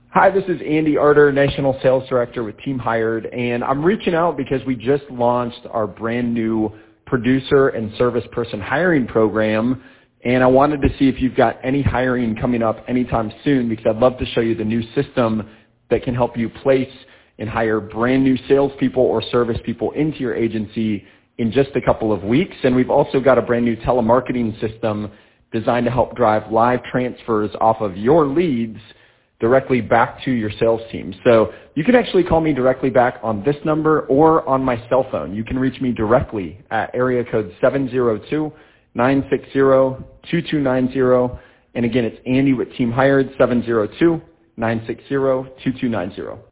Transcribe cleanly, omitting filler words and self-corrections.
Hi, this is Andy Arter, National Sales Director with Team Hired, and I'm reaching out because we just launched our brand new producer and service person hiring program, and I wanted to see if you've got any hiring coming up anytime soon, because I'd love to show you the new system that can help you place and hire brand new salespeople or service people into your agency in just a couple of weeks. And we've also got a brand new telemarketing system designed to help drive live transfers off of your leads directly back to your sales team. So you can actually call me directly back on this number or on my cell phone. You can reach me directly at area code 702-960-2290. And again, it's Andy with Team Hired, 702-960-2290.